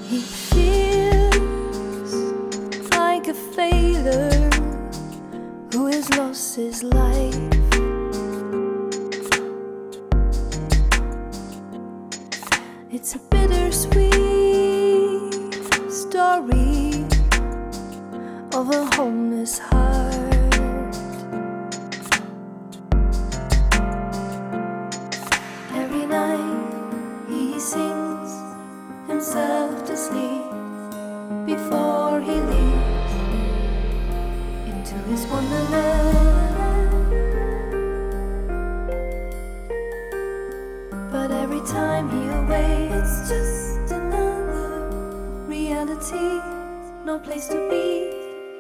He feels like a failure who has lost his life. It's a bittersweet story of a homeless heart. Every night he sings himself to sleep before he leaves into his wonderland. But every time he awakes, it's just another reality, no place to be.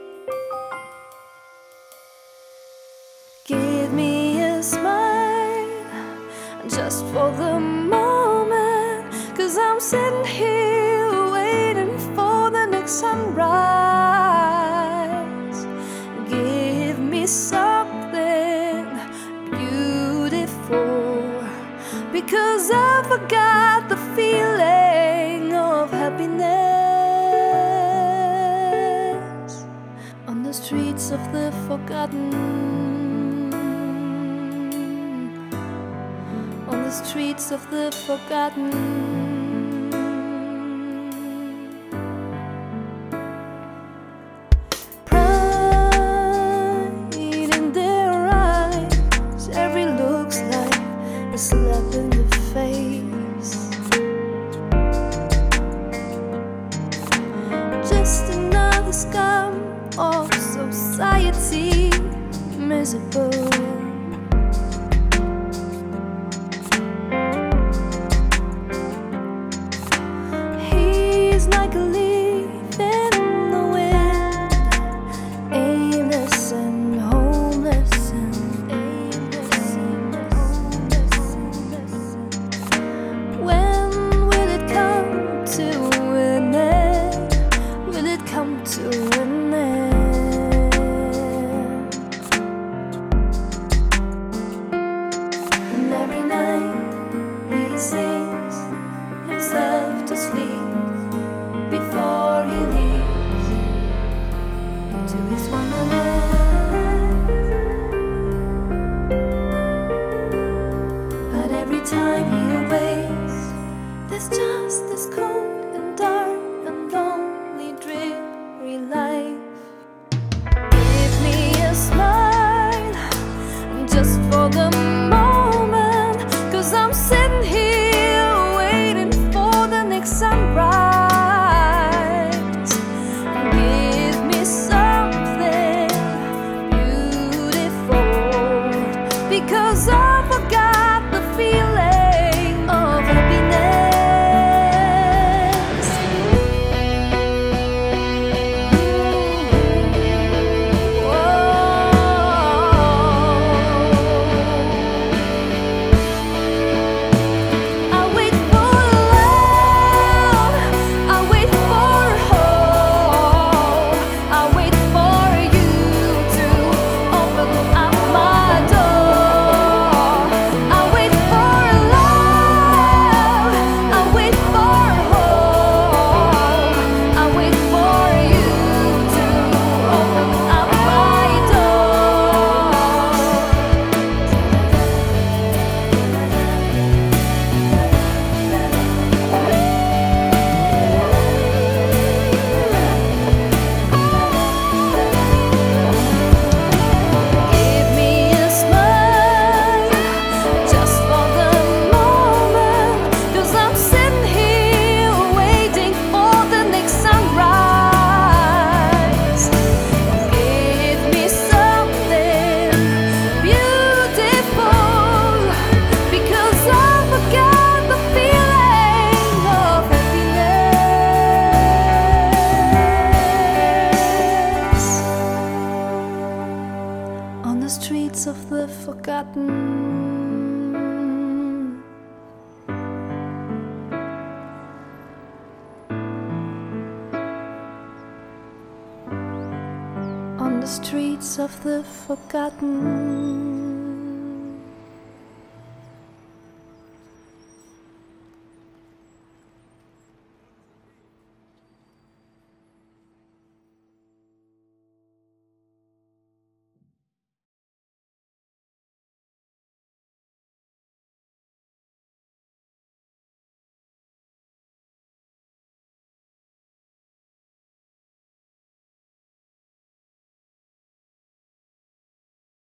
Give me a smile just for the moment, 'cause I'm sitting here waiting for the next sunrise. Give me something beautiful, because I forgot the feeling of happiness on the streets of the forgotten, on the streets of the forgotten. Pride in their eyes, every looks like a slap in the face. Just another scum of society, miserable. He's like a leaf in the wind, aimless and homeless and aimless and homeless. When will it come to an end? Will it come to an end? And every night he sings himself to sleep before he leaves into his wonderland. But every time he awakes, there's just this cold and dark and lonely, dreary life. Give me a smile just for the moment, 'cause I'm sitting here waiting for the next sunrise. Give me something beautiful, because I forgot the feeling of happiness. I wait for love, I wait for hope, I wait for you to open up my door. I wait for love, I wait for hope, I wait for you to open up my door. Give me a smile just for the moment, 'cause I'm sitting here waiting for the next sunrise. Give me something beautiful, because I forgot the feeling of happiness on the streets of the forgotten. On the streets of the forgotten.